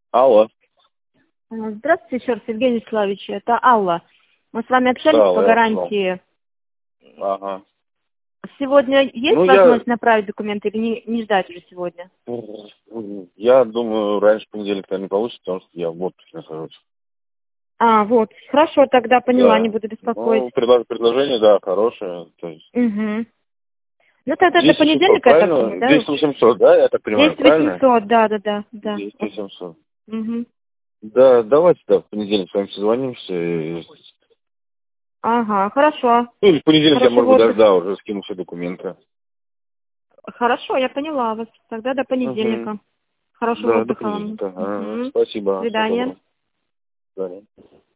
Алло. Здравствуйте еще раз, Евгений Вячеславович. Это Алла. Мы с вами общались Да, по Алла, я понял. гарантии. Ага. Сегодня есть Ну, возможность направить документы или не ждать уже сегодня? я думаю, раньше понедельника не получится, потому что я в отпуске нахожусь. Вот. Хорошо, тогда поняла, не Да. буду беспокоить. Ну, предложение, да, хорошее. То есть Угу. Ну тогда до 10 800, понедельника, я так правильно? думаю, да? 10 800, да, я так понимаю, 10 правильно? 800, да. 10 800. Угу. Да, давайте, да, в понедельник с вами созвонимся. Ага, хорошо. Ну, или в понедельник я, может Хорошего быть, даже, отдыха. да, уже скину все документы. Хорошо, я поняла вас. Тогда до Угу. понедельника. Хорошего Да, до отдыха вам. понедельника. Ага. Угу. До Спасибо, всего свидания. доброго. До свидания.